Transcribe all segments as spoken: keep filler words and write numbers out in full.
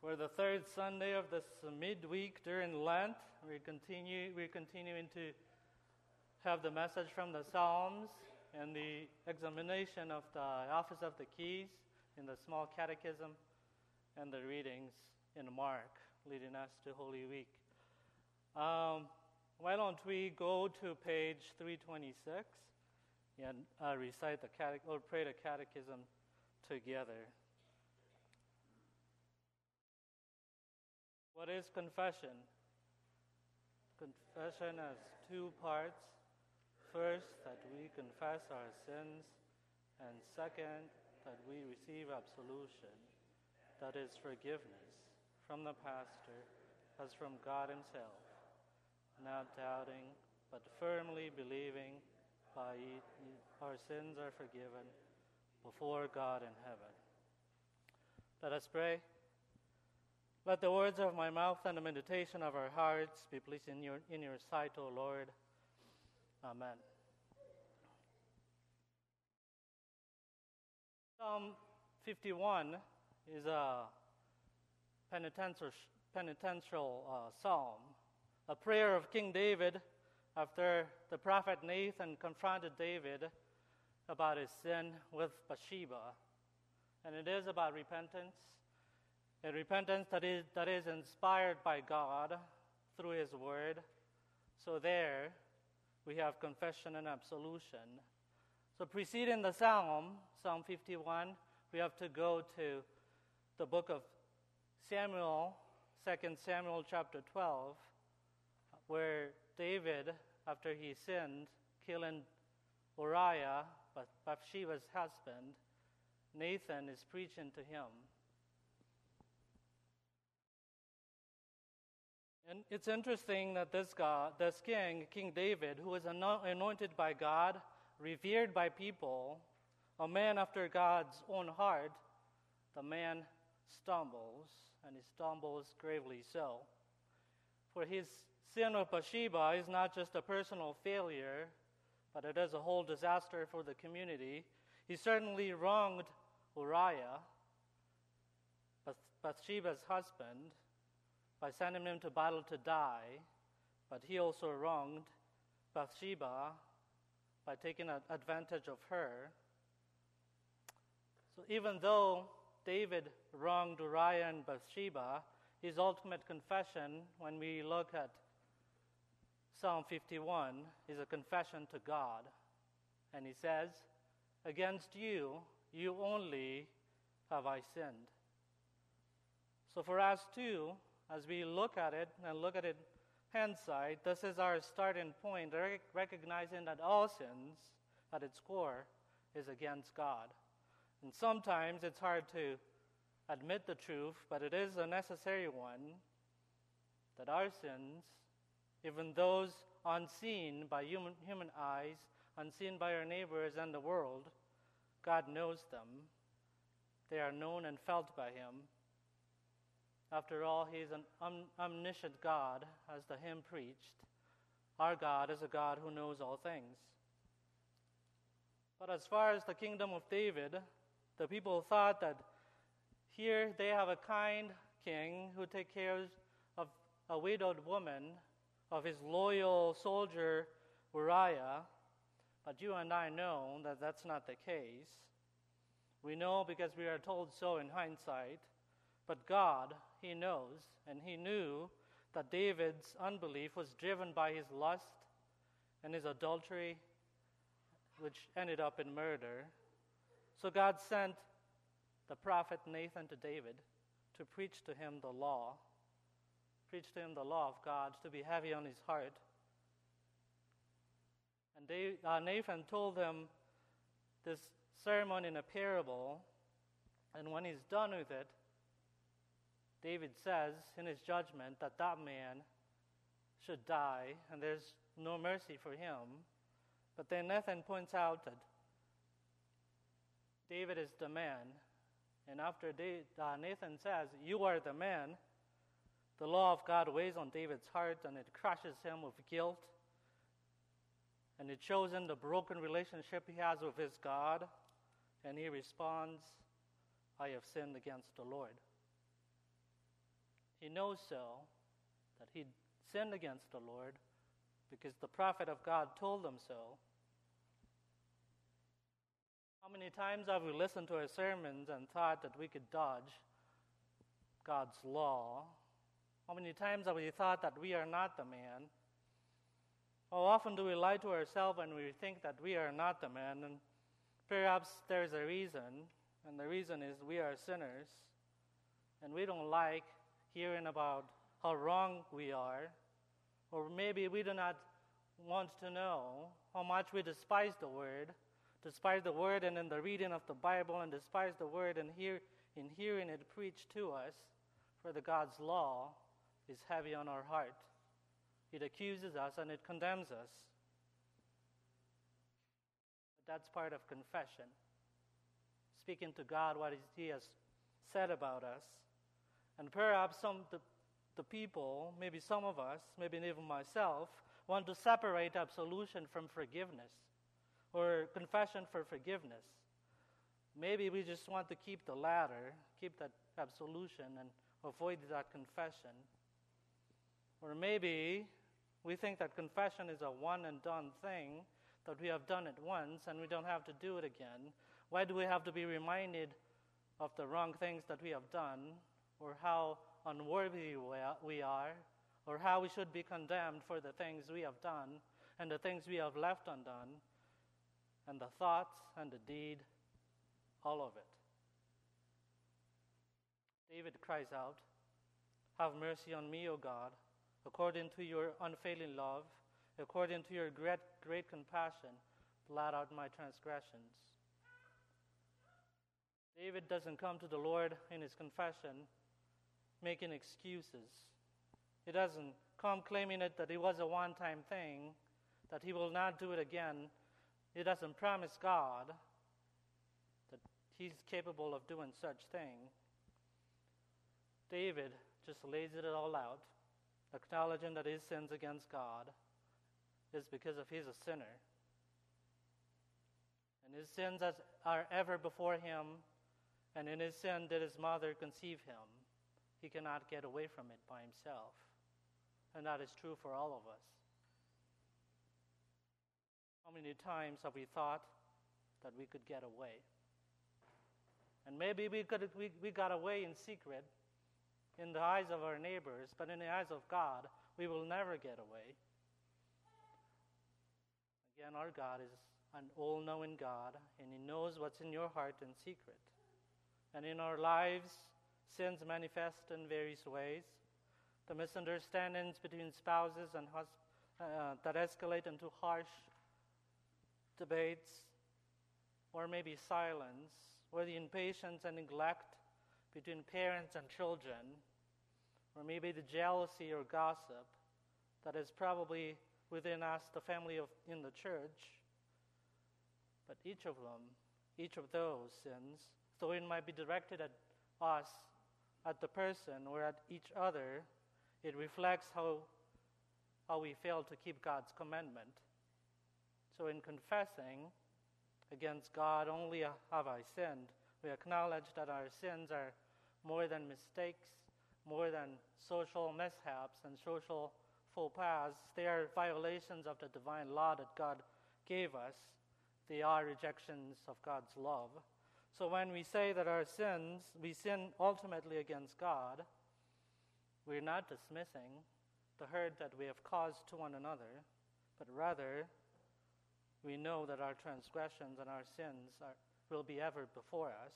For the third Sunday of this midweek during Lent, we continue we're continuing to have the message from the Psalms and the examination of the Office of the Keys in the Small Catechism and the readings in Mark, leading us to Holy Week. Um, why don't we go to page three twenty-six and uh, recite the cate- or pray the Catechism together. What is confession? Confession has two parts. First, that we confess our sins, and second, that we receive absolution, that is forgiveness from the pastor as from God himself, not doubting, but firmly believing by it, our sins are forgiven before God in heaven. Let us pray. Let the words of my mouth and the meditation of our hearts be pleasing in your, in your sight, O Lord. Amen. Psalm fifty-one is a penitential, penitential uh, psalm, a prayer of King David after the prophet Nathan confronted David about his sin with Bathsheba. And it is about repentance, a repentance that is, that is inspired by God through his word. So there we have confession and absolution. So preceding the psalm, Psalm fifty-one, we have to go to the book of Samuel, Second Samuel chapter twelve, where David, after he sinned, killing Uriah, Bathsheba's husband, Nathan is preaching to him. And it's interesting that this God, this king, King David, who was anointed by God, revered by people, a man after God's own heart, the man stumbles, and he stumbles gravely so. For his sin of Bathsheba is not just a personal failure, but it is a whole disaster for the community. He certainly wronged Uriah, Bathsheba's husband, by sending him to battle to die, but he also wronged Bathsheba by taking advantage of her. So even though David wronged Uriah and Bathsheba, his ultimate confession, when we look at Psalm fifty-one, is a confession to God. And he says, "Against you, you only have I sinned." So for us too, as we look at it and look at it hindsight, this is our starting point, rec- recognizing that all sins, at its core, is against God. And sometimes it's hard to admit the truth, but it is a necessary one, that our sins, even those unseen by human, human eyes, unseen by our neighbors and the world, God knows them. They are known and felt by him. After all, he is an om- omniscient God, as the hymn preached. Our God is a God who knows all things. But as far as the kingdom of David, the people thought that here they have a kind king who takes care of a widowed woman, of his loyal soldier Uriah. But you and I know that that's not the case. We know because we are told so in hindsight. But God, he knows, and he knew that David's unbelief was driven by his lust and his adultery, which ended up in murder. So God sent the prophet Nathan to David to preach to him the law, preach to him the law of God, to be heavy on his heart. And Dave, uh, Nathan told him this sermon in a parable, and when he's done with it, David says in his judgment that that man should die, and there's no mercy for him. But then Nathan points out that David is the man, and after David, uh, Nathan says, "You are the man," the law of God weighs on David's heart, and it crushes him with guilt, and it shows him the broken relationship he has with his God, and he responds, "I have sinned against the Lord." He knows so, that he sinned against the Lord because the prophet of God told him so. How many times have we listened to our sermons and thought that we could dodge God's law? How many times have we thought that we are not the man? How often do we lie to ourselves when we think that we are not the man? And perhaps there's a reason, and the reason is we are sinners, and we don't like hearing about how wrong we are, or maybe we do not want to know how much we despise the Word, despise the Word and in the reading of the Bible, and despise the Word and hear, in hearing it preached to us, for the God's law is heavy on our heart. It accuses us and it condemns us. But that's part of confession. Speaking to God what He has said about us. And perhaps some the, the people, maybe some of us, maybe even myself, want to separate absolution from forgiveness, or confession for forgiveness. Maybe we just want to keep the latter, keep that absolution, and avoid that confession. Or maybe we think that confession is a one-and-done thing, that we have done it once and we don't have to do it again. Why do we have to be reminded of the wrong things that we have done, or how unworthy we are, or how we should be condemned for the things we have done and the things we have left undone, and the thoughts and the deed, all of it? David cries out, "Have mercy on me, O God, according to your unfailing love, according to your great, great compassion, blot out my transgressions." David doesn't come to the Lord in his confession making excuses. He doesn't come claiming it that it was a one-time thing, that he will not do it again. He doesn't promise God that he's capable of doing such thing. David just lays it all out, acknowledging that his sins against God is because of he's a sinner. And his sins are ever before him, and in his sin did his mother conceive him. He cannot get away from it by himself. And that is true for all of us. How many times have we thought that we could get away? And maybe we, could, we, we got away in secret in the eyes of our neighbors, but in the eyes of God, we will never get away. Again, our God is an all-knowing God, and He knows what's in your heart in secret. And in our lives, sins manifest in various ways. The misunderstandings between spouses and hus- uh, that escalate into harsh debates, or maybe silence, or the impatience and neglect between parents and children, or maybe the jealousy or gossip that is probably within us, the family of in the church. But each of them, each of those sins, though it might be directed at us, at the person, or at each other, it reflects how, how we fail to keep God's commandment. So in confessing against God, only have I sinned, we acknowledge that our sins are more than mistakes, more than social mishaps and social faux pas. They are violations of the divine law that God gave us. They are rejections of God's love. So when we say that our sins, we sin ultimately against God, we're not dismissing the hurt that we have caused to one another, but rather we know that our transgressions and our sins are, will be ever before us.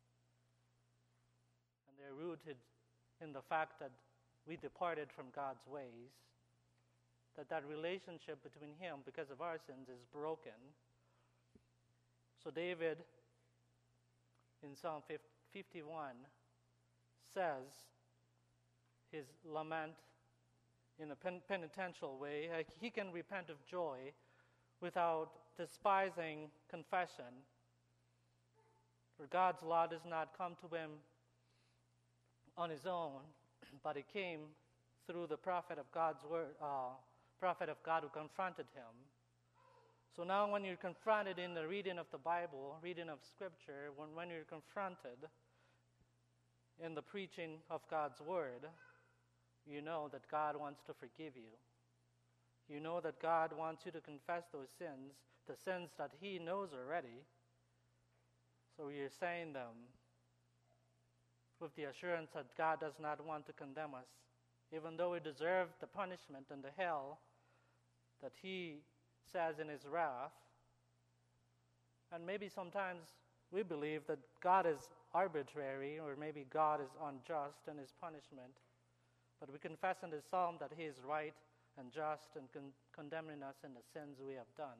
And they're rooted in the fact that we departed from God's ways, that that relationship between Him because of our sins is broken. So David, in Psalm fifty-one, says his lament in a pen- penitential way. Like he can repent of joy without despising confession. For God's law does not come to him on his own, but it came through the prophet of God's word, uh, prophet of God who confronted him. So now when you're confronted in the reading of the Bible, reading of Scripture, when, when you're confronted in the preaching of God's Word, you know that God wants to forgive you. You know that God wants you to confess those sins, the sins that He knows already. So you're saying them with the assurance that God does not want to condemn us, even though we deserve the punishment and the hell that He says in His wrath. And maybe sometimes we believe that God is arbitrary, or maybe God is unjust in His punishment. But we confess in this psalm that He is right and just and con- condemning us in the sins we have done.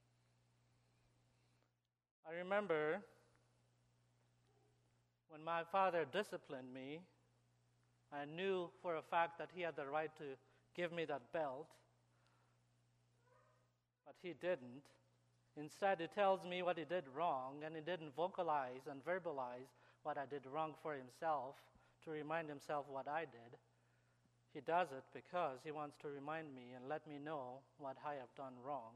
I remember when my father disciplined me, I knew for a fact that he had the right to give me that belt, but he didn't. Instead, he tells me what he did wrong, and he didn't vocalize and verbalize what I did wrong for himself to remind himself what I did. He does it because he wants to remind me and let me know what I have done wrong.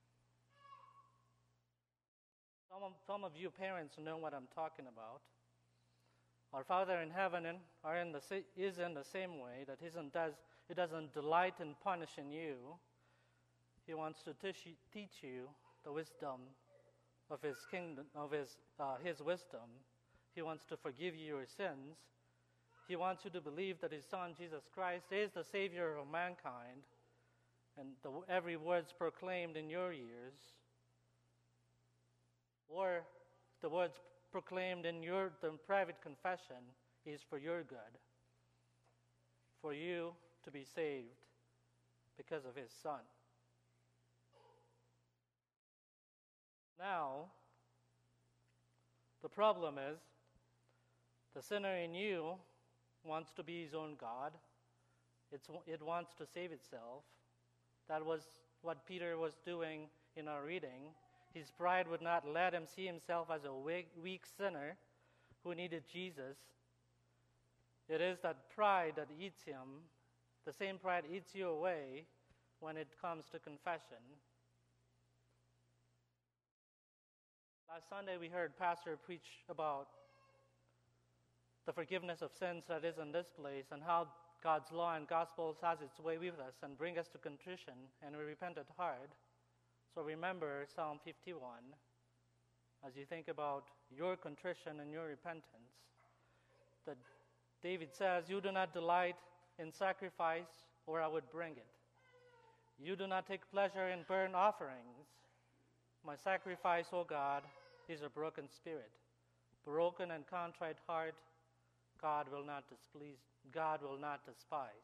Some of, some of you parents know what I'm talking about. Our Father in heaven are in the, is in the same way, that he doesn't, does, he doesn't delight in punishing you. He wants to teach you, teach you the wisdom of his kingdom, of his, uh, his wisdom. He wants to forgive you your sins. He wants you to believe that his Son, Jesus Christ, is the Savior of mankind, and the, every word's proclaimed in your ears, or the words proclaimed in your the private confession, is for your good, for you to be saved because of his Son. Now, the problem is, the sinner in you wants to be his own God. It's, it wants to save itself. That was what Peter was doing in our reading. His pride would not let him see himself as a weak, weak sinner who needed Jesus. It is that pride that eats him. The same pride eats you away when it comes to confession. Last Sunday we heard Pastor preach about the forgiveness of sins that is in this place, and how God's law and gospel has its way with us and bring us to contrition and a repentant heart. So remember Psalm fifty-one as you think about your contrition and your repentance. That David says, "You do not delight in sacrifice, or I would bring it. You do not take pleasure in burnt offerings. My sacrifice, O God, is a broken spirit. Broken and contrite heart, God will not displease, God will not despise."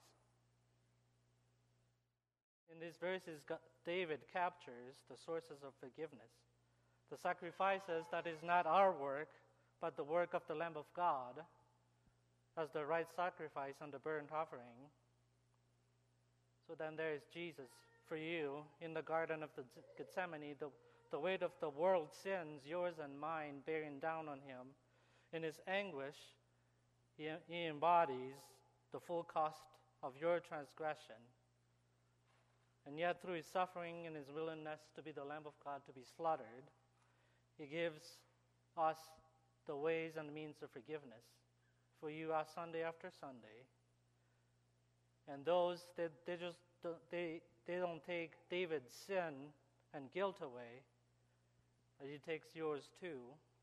In these verses, David captures the sources of forgiveness. The sacrifices that is not our work, but the work of the Lamb of God, as the right sacrifice and the burnt offering. So then there is Jesus for you in the Garden of the Gethsemane, the, the weight of the world's sins, yours and mine, bearing down on him. In his anguish, he, he embodies the full cost of your transgression. And yet through his suffering and his willingness to be the Lamb of God to be slaughtered, he gives us the ways and means of forgiveness for you as Sunday after Sunday. And those that they just they they don't take David's sin and guilt away, but he takes yours too.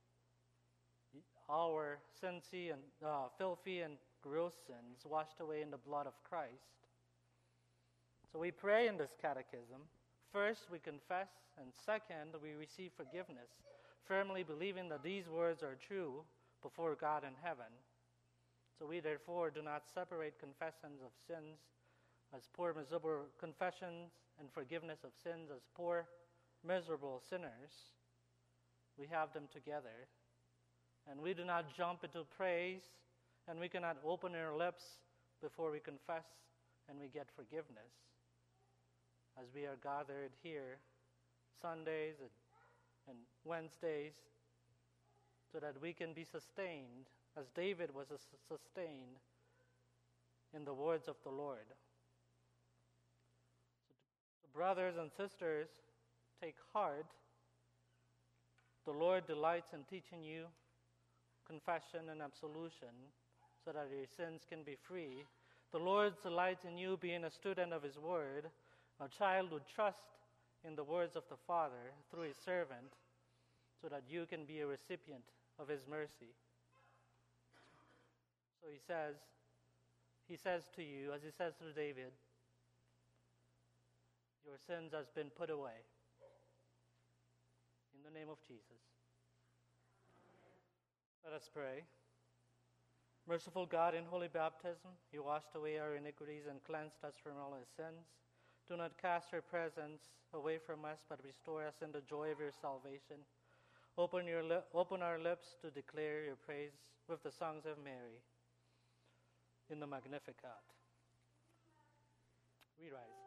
Our sincere and uh, filthy and gross sins washed away in the blood of Christ. So we pray in this catechism. First, we confess, and second, we receive forgiveness, firmly believing that these words are true before God in heaven. So we therefore do not separate confessions of sins as poor, miserable confessions and forgiveness of sins as poor, miserable sinners. We have them together. And we do not jump into praise, and we cannot open our lips before we confess and we get forgiveness. As we are gathered here Sundays and Wednesdays, so that we can be sustained as David was sustained in the words of the Lord. So, brothers and sisters, take heart. The Lord delights in teaching you confession and absolution so that your sins can be free. The Lord's delight in you being a student of his word, a child would trust in the words of the Father through his servant, so that you can be a recipient of his mercy. So he says, he says to you, as he says to David, your sins has been put away. In the name of Jesus. Let us pray. Merciful God, in holy baptism, you washed away our iniquities and cleansed us from all our sins. Do not cast your presence away from us, but restore us in the joy of your salvation. Open, your li- open our lips to declare your praise with the songs of Mary in the Magnificat. We rise.